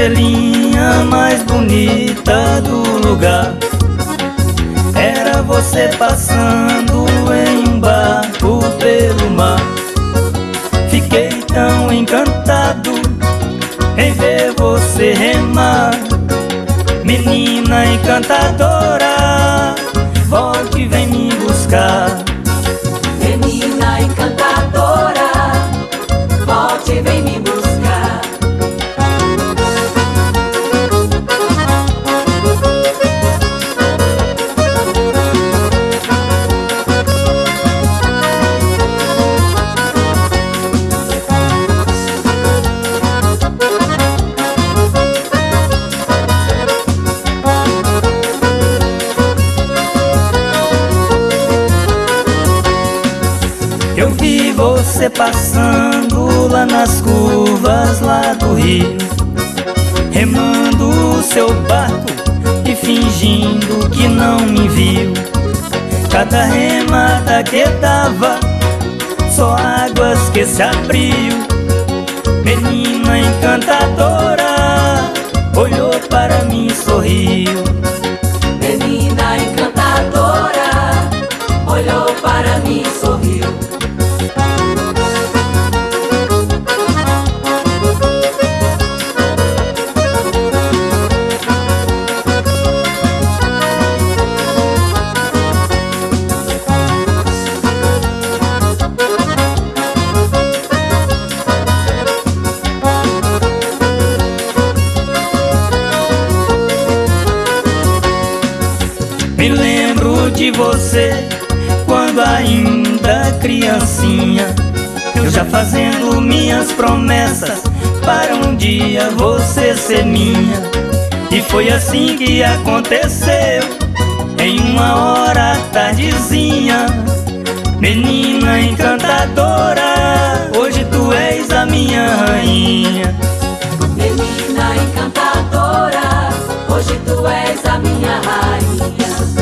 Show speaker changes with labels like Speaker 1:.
Speaker 1: estrelinha mais bonita do lugar. Era você passando em um barco pelo mar. Fiquei tão encantado em ver você remar. Menina encantadora, volte e vem me buscar.
Speaker 2: Menina encantadora, volte e vem me buscar.
Speaker 1: Eu vi você passando lá nas curvas lá do rio, remando o seu barco e fingindo que não me viu. Cada remada que dava, só águas que se abriu. Menina encantadora, olhou para mim e sorriu.
Speaker 2: Menina encantadora, olhou para mim e sorriu.
Speaker 1: Me lembro de você quando ainda criancinha, eu já fazendo minhas promessas para um dia você ser minha. E foi assim que aconteceu, em uma hora tardezinha. Menina encantadora, hoje tu és a minha rainha.
Speaker 2: Menina encantadora, hoje tu és a minha rainha.